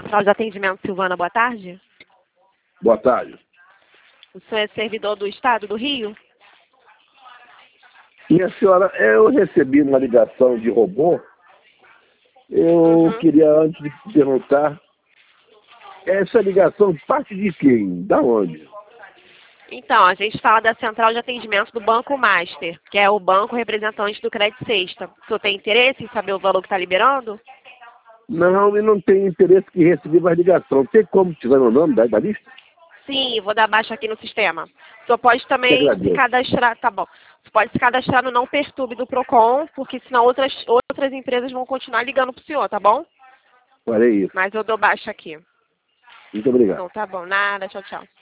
Central de Atendimento Silvana, boa tarde. Boa tarde. O senhor é servidor do Estado do Rio? Minha senhora, eu recebi uma ligação de robô. Eu queria antes de perguntar, essa ligação parte de quem? Da onde? Então, a gente fala da Central de Atendimento do Banco Master, que é o banco representante do Crédito Sexta. O senhor tem interesse em saber o valor que está liberando? Não, eu não tenho interesse que receber mais ligação. Tem como tirar meu nome da lista? Sim, vou dar baixa aqui no sistema. O senhor pode Te também se agradeço. cadastrar, tá bom. Você pode se cadastrar no Não Perturbe do Procon, porque senão outras empresas vão continuar ligando para o senhor, tá bom? Farei isso. Mas eu dou baixa aqui. Muito obrigado. Então tá bom, nada, tchau, tchau.